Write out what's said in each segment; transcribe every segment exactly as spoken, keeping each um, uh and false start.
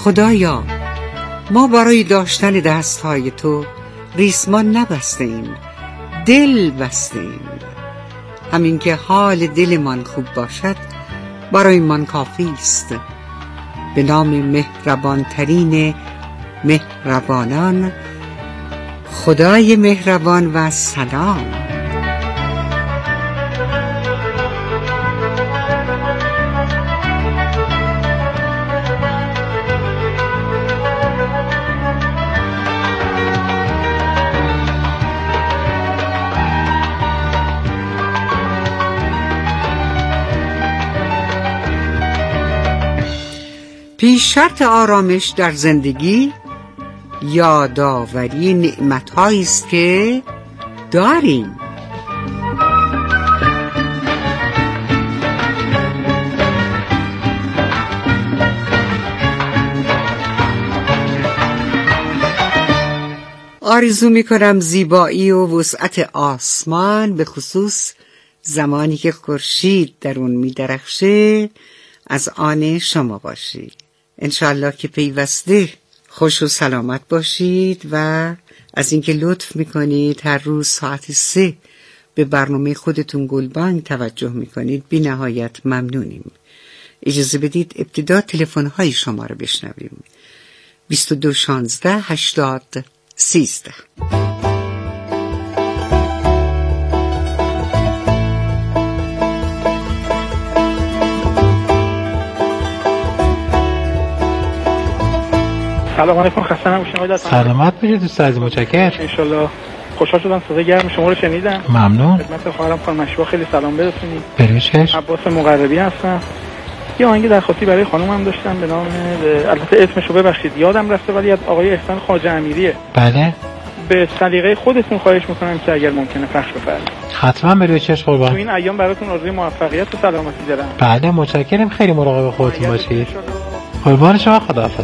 خدایا ما برای داشتن دستهای تو ریسمان نبسته ایم، دل بسته ایم. همین که حال دلمان خوب باشد برای من کافی است. به نام مهربان ترین مهربانان، خدای مهربان و سلام. پیش شرط آرامش در زندگی یادآوری نعمت‌هایی است که داریم. آرزو می‌کنم زیبایی و وسعت آسمان، به خصوص زمانی که خورشید در اون می‌درخشه، از آن شما باشید. انشالله که پیوسته خوش و سلامت باشید و از اینکه لطف میکنید هر روز ساعت سه به برنامه خودتون گلبانگ توجه میکنید بی نهایت ممنونیم. اجازه بدید ابتدا تلفن های شما رو بشنویم. بیست و دو شانزده هشتاد سیزده. سلام علیکم، خسته نباشید آقای دست. سلامت باشید دوست عزیز، متشکرم. ان شاءالله. خوشحال شدم صدای گرم شما رو شنیدم. ممنون. خدمت خواهرم خانم مشوا خیلی سلام برسونید. بروشش. عباس مقربی هستم. یه آهنگ درخواستی برای خانومم داشتم به نام، البته اسمشو ببخشید یادم رفته، ولی از آقای احسان خواجه امیریه. بله. به سلیقه خودتون خواهش میکنم که اگر ممکنه پخش بفرمایید. حتما بروشش قربان. تو این ایام براتون آرزوی موفقیت و سلامتی دارم. بله متشکرم، خیلی مراقب خودتون باشید. قربان شما، خداحافظ.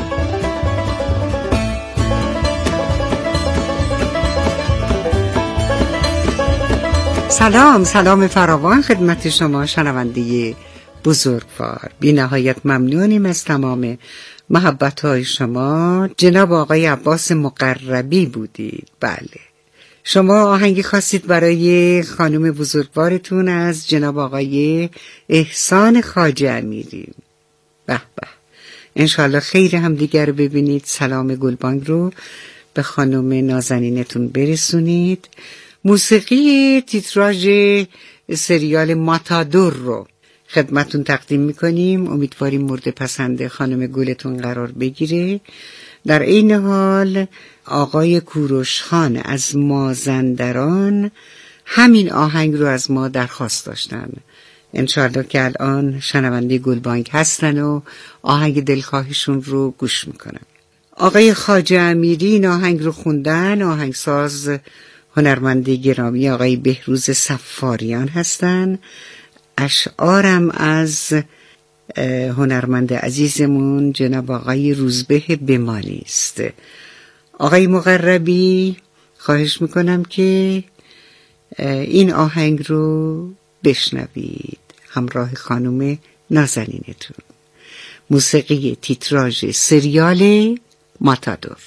سلام سلام فراوان خدمت شما شنونده بزرگوار. بی نهایت ممنونیم از تمام محبت های شما. جناب آقای عباس مقربی بودید. بله، شما آهنگی خواستید برای خانم بزرگوارتون از جناب آقای احسان خواجه امیری. به به، انشالله خیر هم دیگر رو ببینید. سلام گلبانگ رو به خانم نازنینتون برسونید. موسیقی تیتراژ سریال ماتادور رو خدمتون تقدیم میکنیم. امیدواریم مورد پسند خانم گلتون قرار بگیره. در این حال آقای کوروش خان از مازندران همین آهنگ رو از ما درخواست داشتن. انشاءالله که الان شنونده گلبانگ هستن و آهنگ دلخواهشون رو گوش میکنن. آقای خواجه امیری این آهنگ رو خوندن. آهنگساز هنرمند گرامی آقای بهروز صفاریان هستن. اشعارم از هنرمند عزیزمون جناب آقای روزبه بمانی است. آقای مقربی خواهش میکنم که این آهنگ رو بشنوید همراه خانم نازنینتون. موسیقی تیتراژ سریال ماتادور.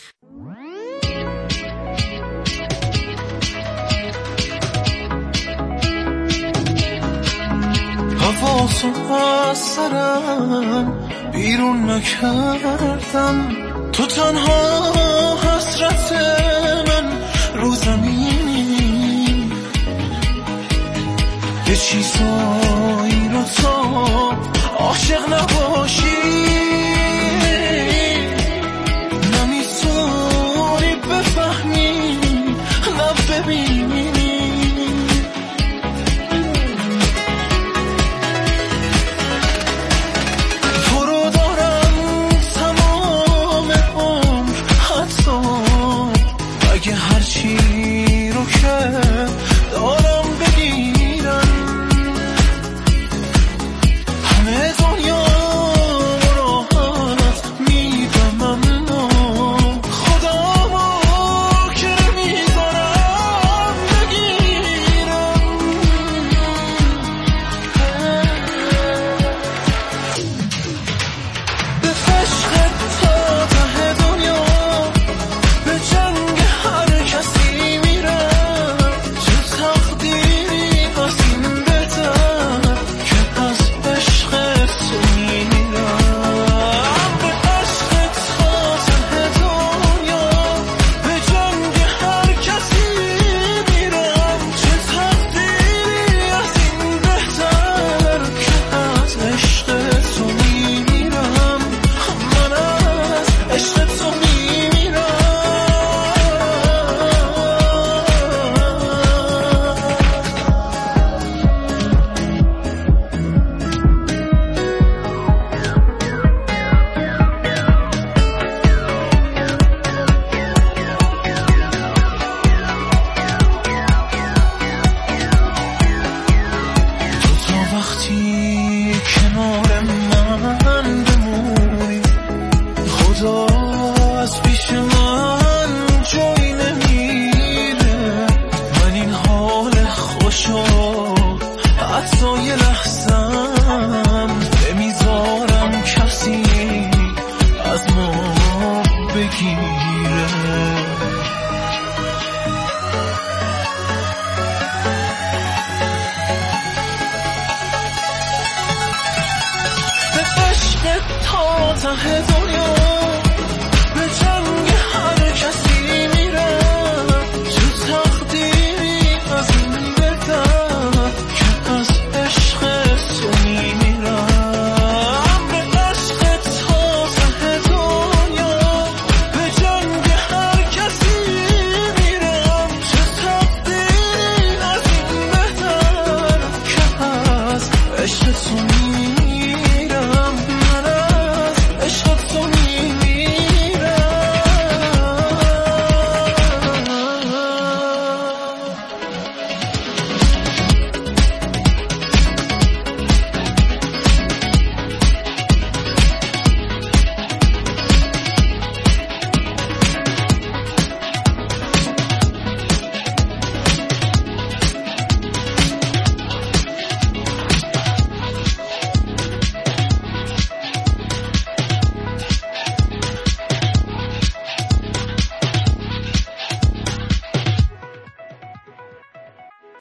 حواسو از سرم بیرون نکردم، تو تنها حسرت من رو زمینی، یه چیزایی رو تا عاشق نباشی نمیتونی بفهمی نه ببینی.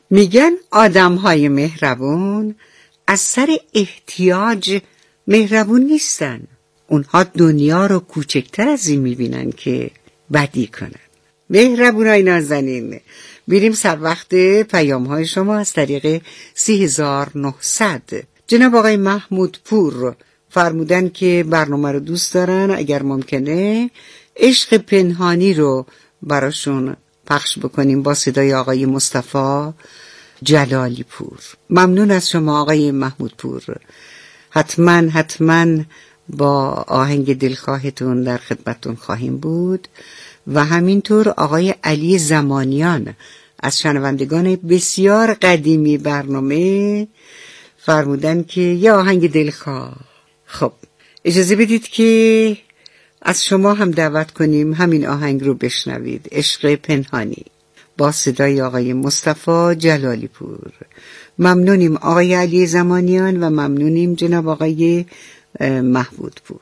میگن آدم‌های مهربون از سر احتیاج مهربون نیستن. اونها دنیا رو کوچکتر از این میبینن که بدی کنن. مهربونای نازنین، میریم سر وقت پیام های شما از طریق سی هزار و نهصد. جناب آقای محمود پور فرمودن که برنامه رو دوست دارن، اگر ممکنه عشق پنهانی رو براشون پخش بکنیم با صدای آقای مصطفی جلالی پور. ممنون از شما آقای محمود پور. حتما حتما با آهنگ دلخواهتون در خدمتتون خواهیم بود. و همینطور آقای علی زمانیان از شنوندگان بسیار قدیمی برنامه فرمودن که یه آهنگ دلخواه. خب اجازه بدید که از شما هم دعوت کنیم همین آهنگ رو بشنوید، عشق پنهانی با صدای آقای مصطفی جلالی پور. ممنونیم آقای علی زمانیان و ممنونیم جناب آقای محمود پور.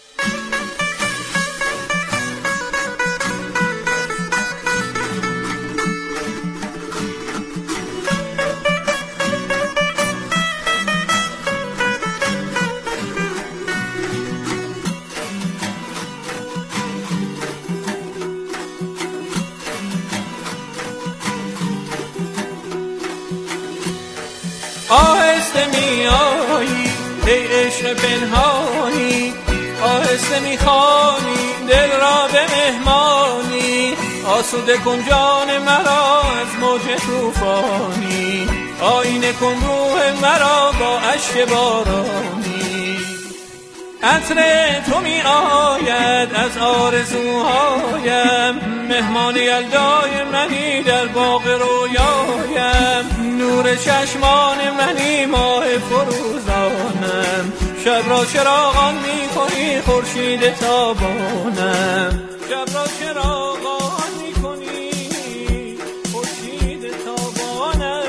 آهسته می آیی ای عشق پنهانی، آهسته می خوانی دل را به مهمانی. آسوده کن جان مرا از موج طوفانی، آینه کن روح مرا با اشک بارانی. عطر تو می آید از آرزوهایم، مهمان یلدای منی در باغ رویایم. نور چشمان منی ماه فروزانم، شب را چراغان می کنی خورشید تابانم. شب را چراغان می کنی خورشید تابانم.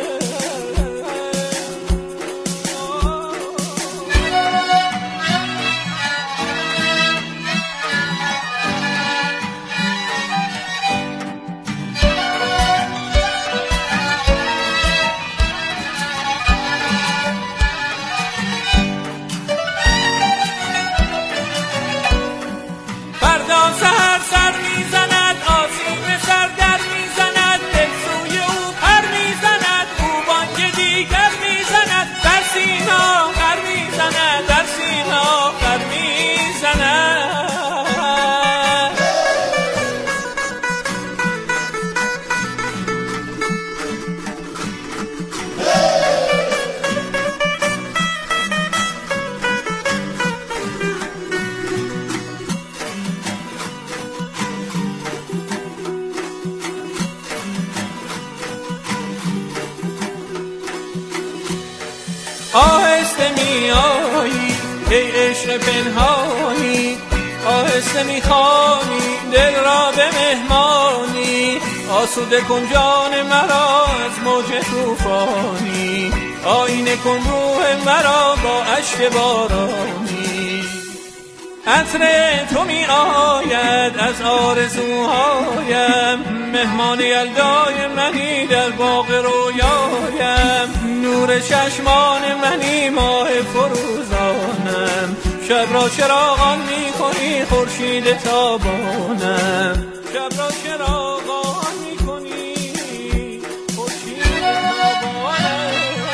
آهسته می آیی ای عشق پنهانی، آهسته می خوانی دل را به مهمانی. آسوده کن جان مرا از موج طوفانی، آینه کن روح مرا با اشک بارانی. عطر تو می آید از آرزوهایم، مهمان یلدای منی در باغ رویایم. نور چشمان منی ماه فروزانم، شب را چراغان می کنی خورشید تابانم. شب را چراغان می کنی خورشید تابانم.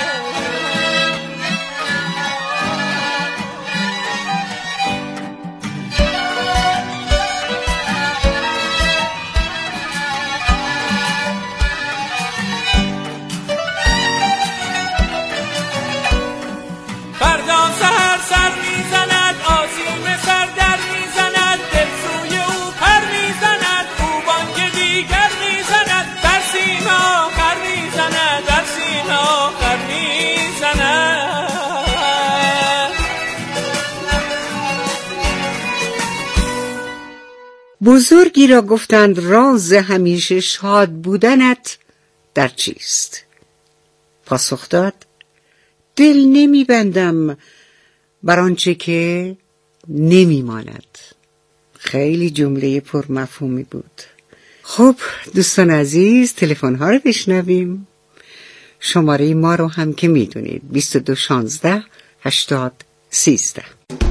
فردا سحر سر میزند آسیم سر در میزند، دل سوی او پر میزند او بانگ دیگر میزند. در سینا خر میزند در سینا خر میزند. بزرگی را گفتند راز همیشه شاد بودنت در چیست؟ پاسخ داد دل نمی بندم بر آنچه که نمی ماند. خیلی جمله پر مفهومی بود. خب دوستان عزیز، تلفن ها رو بشنویم. شماره ما رو هم که میدونید بیست و دو شانزده هشتاد سیزده.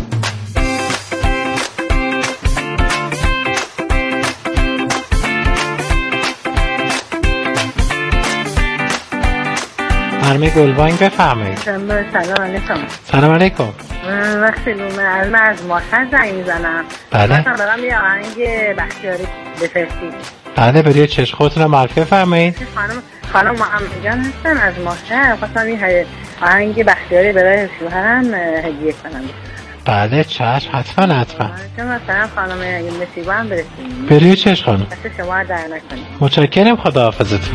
خانم گلبانگ بفرمایید. سلام علیکم. سلام علیکم. وقتی لومه از من از ماشین زنگ میزنم. بله. مثلا برام یه آهنگ بختیاری بفرستید. بله به روی چشم خودتون رو معرفی بفرمایید. خانم خانم محمد جان هستم از ماشین. خواستم این آهنگ بختیاری برای شوهرم هدیه کنم. بله چشم حتما حتما. چون مثلا خانم نصیبا هم برسید. به روی چشم خانم. دست شما در نکنید. متشکرم، خداحافظتون.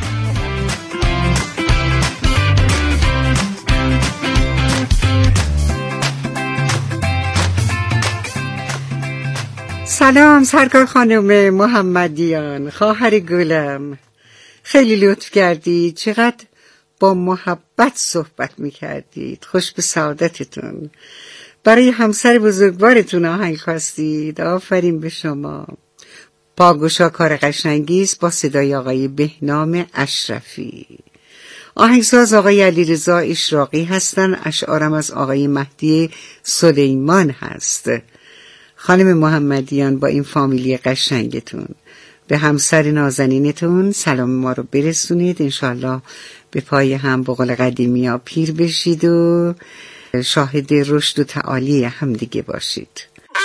سلام سرکار خانم محمدیان، خواهر گلم، خیلی لطف کردید، چقدر با محبت صحبت میکردید، خوش به سعادتتون. برای همسر بزرگوارتون آهنگ خواستید، آفرین به شما. پاگوشا کار قشنگیست با صدای آقای بهنام اشرفی. آهنگساز آقای علیرضا اشراقی هستن، اشعارم از آقای مهدی سلیمان هست. خانم محمدیان با این فامیلی قشنگتون به همسر نازنینتون سلام ما رو برسونید، انشالله به پای هم به قول قدیمی ها پیر بشید و شاهد رشد و تعالی هم دیگه باشید.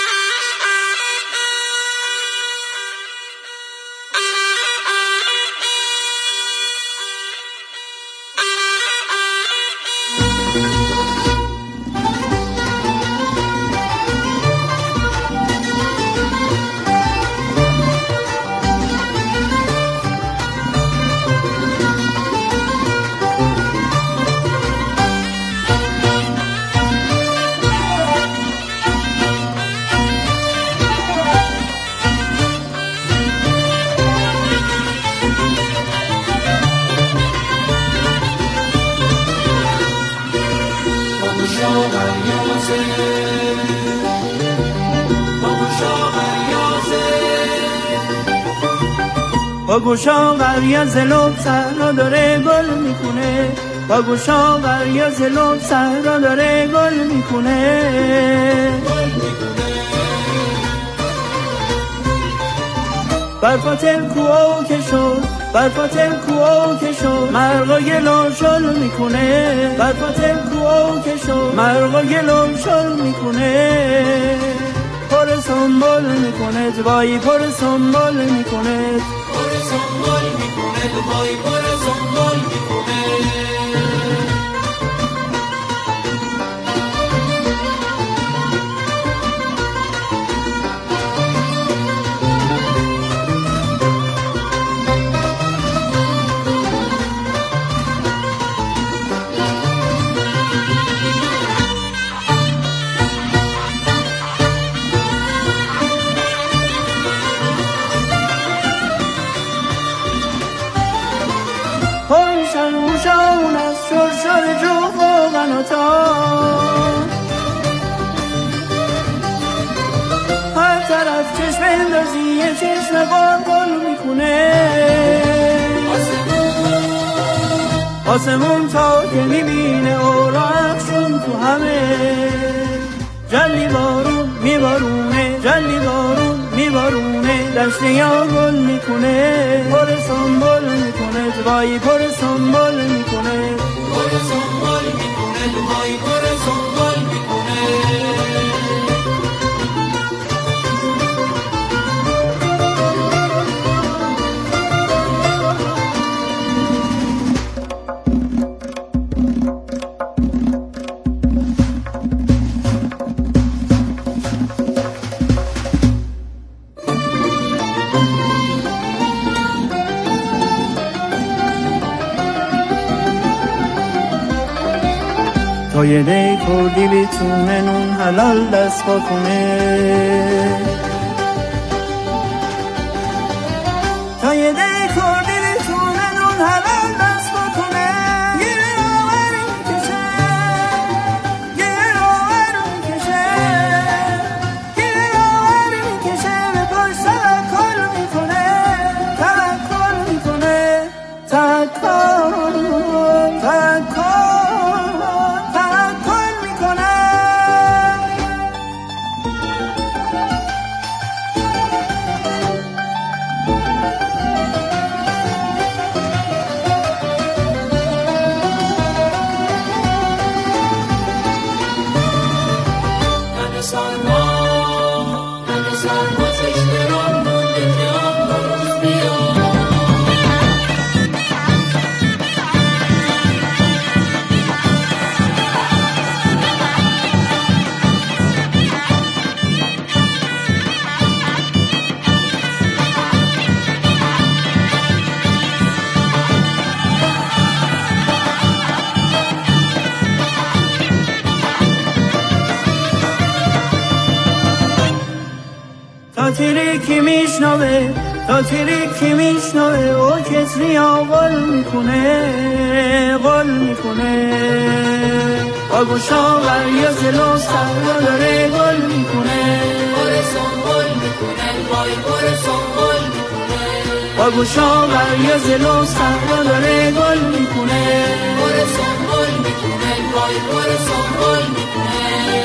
با گوشا غریا زلوب سهرا داره گل میکنه، با گوشا غریا زلوب سهرا داره گل میکنه. برفاتل کوه که شد، برفاتل کوه که شد، مرغا گلو شل میکنه. برفاتل کوه که شد، مرغا گلو شل میکنه. پر سنبول میکنه، وای پر سنبول میکنه، پر سنبول میکنه، وای پر سنبول میکنه. هر طرف چشم اندازی چشم قل قل میکنه. آسمون تا که میبینه اوراقشون تو همه. جلی بارون میبارونه، جلی بارون میبارونه، دشت یا گل میکنه. پر سنبول میکنه، وای پر سنبول میکنه، پر سنبول میکنه، وای پر سنبول میکنه. تا یه دی کردی بیتونه نون حلال دست با کنه. تا یه دی کردی بیتونه نون حلال دست با کنه. گیره آور میکشه، گیره آور میکشه، گیره آور میکشه، به پاش توکل میکنه، توکل میکنه، توکل توکل تاتیری کی میشنوه تاتیری کی میشنوه او کتریا قل میکنه قل میکنه آگو شاور یا جلو سرا داره قل میکنه برسون قل میکنه وای برسون قل میکنه آگو شاور یا جلو سرا داره قل میکنه برسون قل میکنه وای برسون قل میکنه.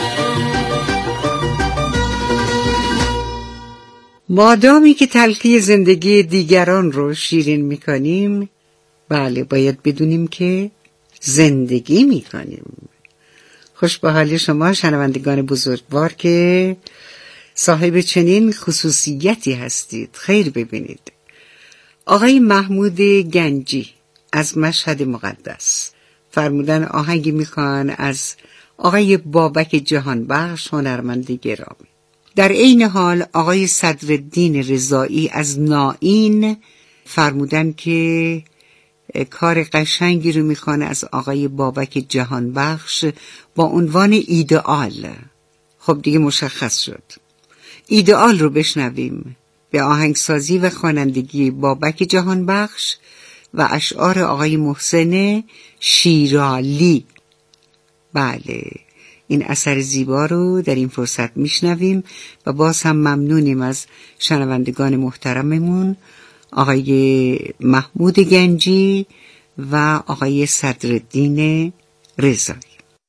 مادامی که تلخی زندگی دیگران رو شیرین میکنیم، بله باید بدونیم که زندگی میکنیم. خوش به حال شما شنوندگان بزرگوار که صاحب چنین خصوصیتی هستید. خیر ببینید. آقای محمود گنجی از مشهد مقدس فرمودن آهنگی میخوان از آقای بابک جهانبخش هنرمند گرامی. در عین حال آقای صدرالدین رضایی از نائین فرمودن که کار قشنگی رو میخوان از آقای بابک جهانبخش با عنوان ایدئال. خب دیگه مشخص شد. ایدئال رو بشنویم به آهنگسازی و خوانندگی بابک جهانبخش و اشعار آقای محسن شیرالی. بله این اثر زیبا رو در این فرصت میشنویم و باز هم ممنونیم از شنوندگان محترممون آقای محمود گنجی و آقای صدرالدین رضایی.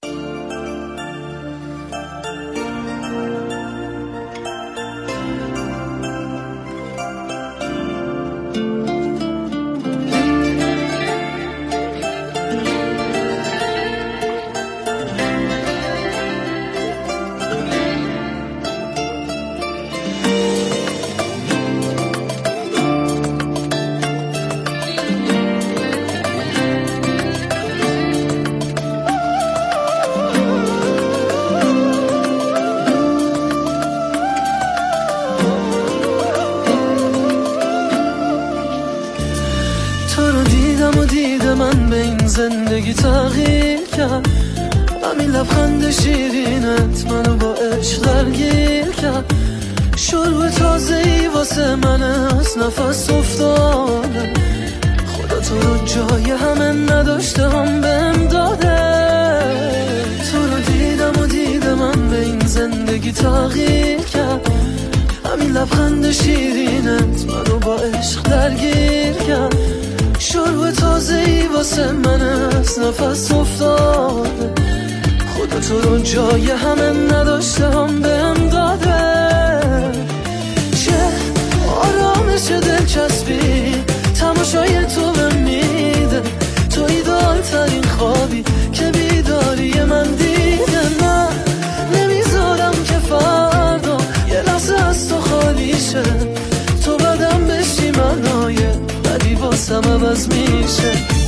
زندگی تغییر کرد همین لبخند شیرینت منو با عشق درگیر کرد شروع تازه‌ای واسه من از نفس افتاده خدا تو رو جای همه نداشته هم بهم داده تو رو دیدم و دیدم من به این زندگی تغییر کرد همین لبخند شیرینت منو با عشق درگیر کرد شروع تازه‌ای واسه من از نفس افتاده خدا تو رو جای همه نداشته هم بهم داده چه آرامش دلچسبی تماشای تو بهم میده تو ایدال ترین خوابی که بیداری من دیده من نمیذارم که فردا یه لحظه از تو خالی شه تو بدم بشی منای بدی واسم عوض میشه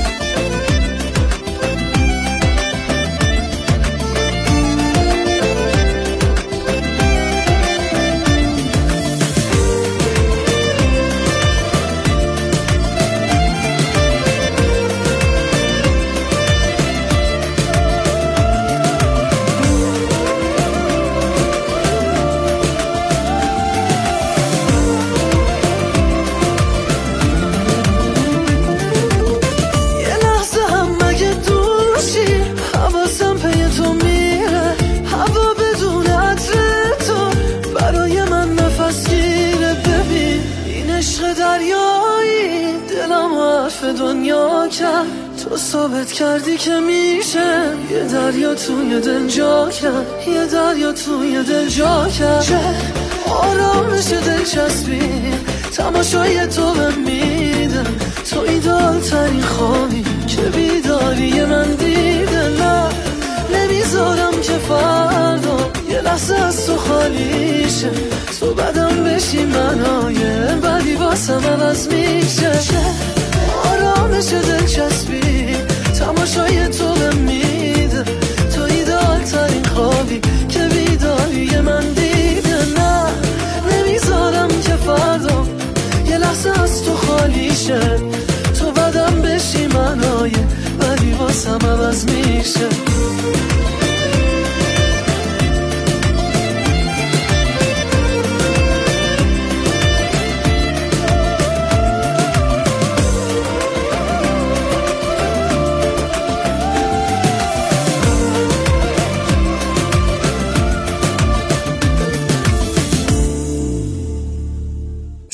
دنیا کرد تو ثابت کردی که میشه یه دریا توی دل جا کرد یه دریا توی دل جا کرد چه آرامش دلچسبی تماشای تو بهم میده تو ایدال ترین خوابی که بیداری من دیده نه نمیذارم که فردا یه لحظه از تو خالی شه تو بدم بشی منای بدی واسم عوض میشه آرامش دلچسبی تماشای تو بهم میده تو ایدال ترین خوابی که بیداری من دیده نه نمیذارم که فردا یه لحظه از تو خالی شه تو بدم بشی منای بدی واسم عوض میشه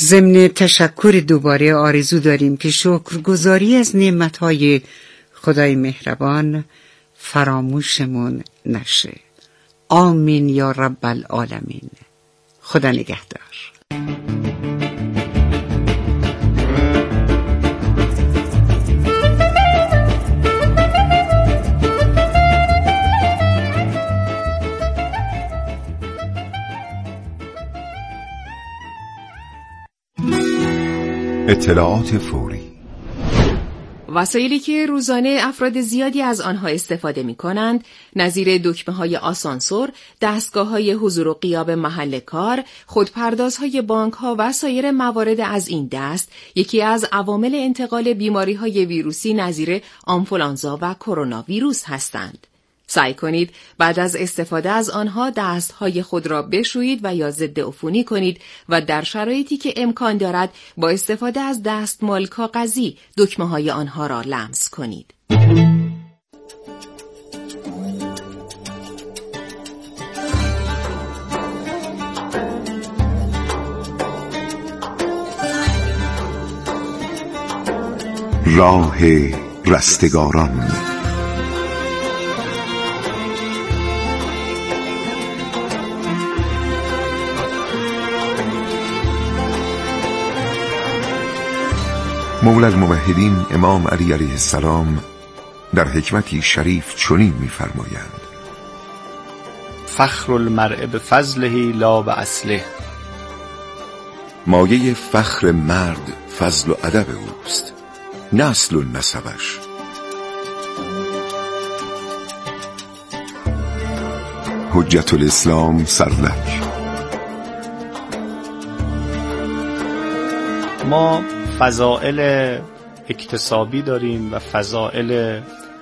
ضمن تشکر دوباره آرزو داریم که شکرگزاری از نعمتهای خدای مهربان فراموشمون نشه. آمین یا رب العالمین. خدا نگهدار. اطلاعات فوری. وسایلی که روزانه افراد زیادی از آنها استفاده می کنند، نظیر دکمه های آسانسور، دستگاه های حضور و غیاب محل کار، خودپردازهای بانک ها و سایر موارد از این دست، یکی از عوامل انتقال بیماری های ویروسی نظیر آنفولانزا و کرونا ویروس هستند. سعی کنید بعد از استفاده از آنها دستهای خود را بشویید و یا ضد عفونی کنید و در شرایطی که امکان دارد با استفاده از دستمال کاغذی دکمه های آنها را لمس کنید. راه رستگاران. مولا الموحدین امام علی علیه السلام در حکمتی شریف چنین می‌فرمایند: فخر المرء بفضله لا باصله. مایه فخر مرد فضل و ادب اوست، نه اصل و نسبش. حجت الاسلام سرلک. ما فضائل اکتسابی داریم و فضائل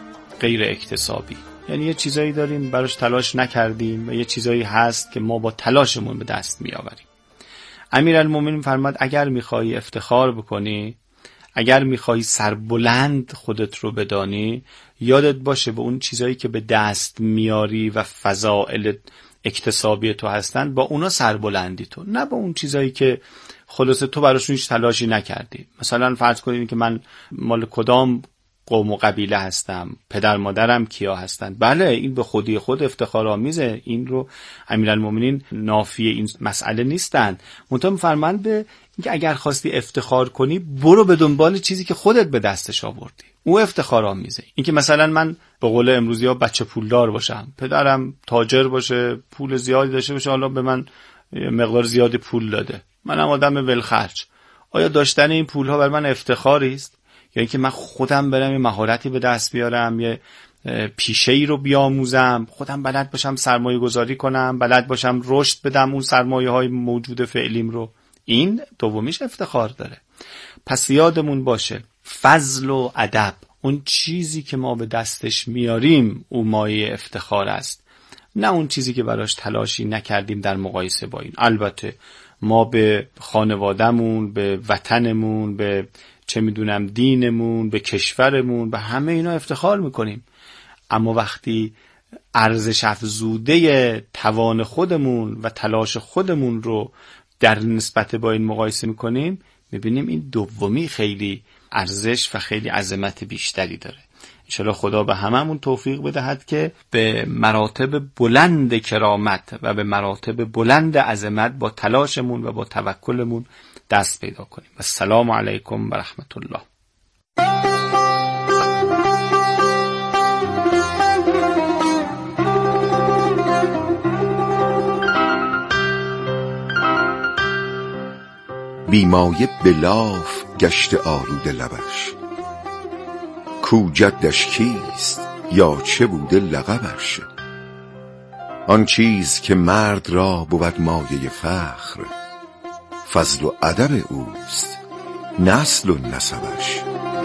غیر اکتسابی، یعنی یه چیزایی داریم براش تلاش نکردیم و یه چیزایی هست که ما با تلاشمون به دست می آوریم. امیرالمومنین فرماد اگر میخوایی افتخار بکنی، اگر میخوایی سربلند خودت رو بدانی، یادت باشه به اون چیزایی که به دست میاری و فضائل اکتسابی تو هستن با اونا سربلندی تو، نه با اون چیزایی که خلاصه تو براشون هیچ تلاشی نکردی. مثلا فرض کنید که من مال کدام قوم و قبیله هستم، پدر مادرم کیا هستند. بله این به خودی خود افتخار آمیزه، این رو امیرالمومنین نافی این مسئله نیستند. منتها می‌فرمایند به اینکه اگر خواستی افتخار کنی برو به دنبال چیزی که خودت به دستش آوردی، او افتخار آمیزه. اینکه مثلا من به قول امروزی‌ها بچه پولدار باشم، پدرم تاجر باشه، پول زیادی داشته باشه، حالا به من مقدار زیادی پول داده، منم آدم ولخرج، آیا داشتن این پول‌ها بر من افتخاری است؟ یا اینکه من خودم برم یه مهارتی به دست بیارم، یه پیشه‌ای رو بیاموزم، خودم بلد باشم سرمایه گذاری کنم، بلد باشم رشد بدم اون سرمایه‌های موجود فعلیم رو، این دومیش افتخار داره. پس یادمون باشه فضل و ادب، اون چیزی که ما به دستش میاریم او مایه افتخار است، نه اون چیزی که براش تلاشی نکردیم در مقایسه با این. البته ما به خانوادهمون، به وطنمون، به چه میدونم دینمون، به کشورمون، به همه اینا افتخار میکنیم، اما وقتی ارزش افزوده توان خودمون و تلاش خودمون رو در نسبت با این مقایسه میکنیم، میبینیم این دومی خیلی ارزش و خیلی عظمت بیشتری داره. انشالله خدا به هممون توفیق بدهد که به مراتب بلند کرامت و به مراتب بلند عظمت با تلاشمون و با توکلمون دست پیدا کنیم. السلام علیکم و رحمت الله. بیمایه بلاف گشت آلوده لبش، کو جدش کیست یا چه بوده لقبش. آن چیز که مرد را بود مایه فخر، فضل و ادب اوست، نسل و نسبش.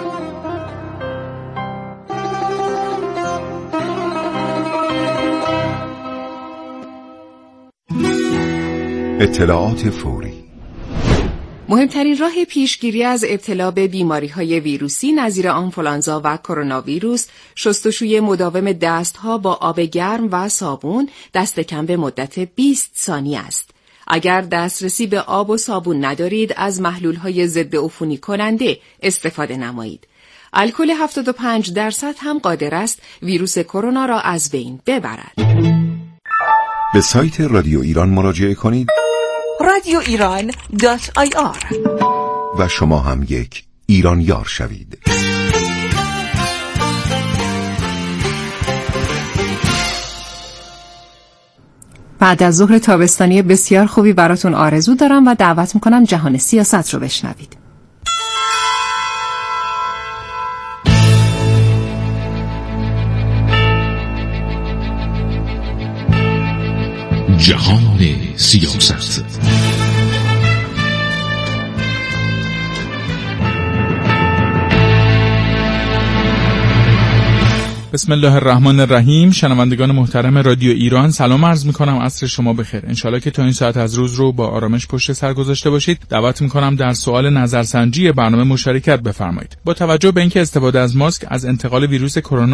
اطلاعات فوری. مهمترین راه پیشگیری از ابتلا به بیماری‌های ویروسی نظیر آنفولانزا و کرونا ویروس، شستشوی مداوم دست‌ها با آب گرم و صابون دست کم به مدت بیست ثانیه است. اگر دسترسی به آب و صابون ندارید از محلول‌های ضد عفونی کننده استفاده نمایید. الکل هفتاد و پنج درصد هم قادر است ویروس کرونا را از بین ببرد. به سایت رادیو ایران مراجعه کنید رادیو ایران دات آی آر و شما هم یک ایرانیار شوید. بعد از ظهر تابستانی بسیار خوبی براتون آرزو دارم و دعوت میکنم جهان سیاست رو بشنوید. جهان سیاست. بسم الله الرحمن الرحیم. شنوندگان محترم رادیو ایران سلام عرض میکنم، عصر شما بخیر. انشالله که تا این ساعت از روز رو با آرامش پشت سر گذاشته باشید. دعوت میکنم در سوال نظرسنجی برنامه مشارکت بفرمایید. با توجه به اینکه استفاده از ماسک از انتقال ویروس کرونا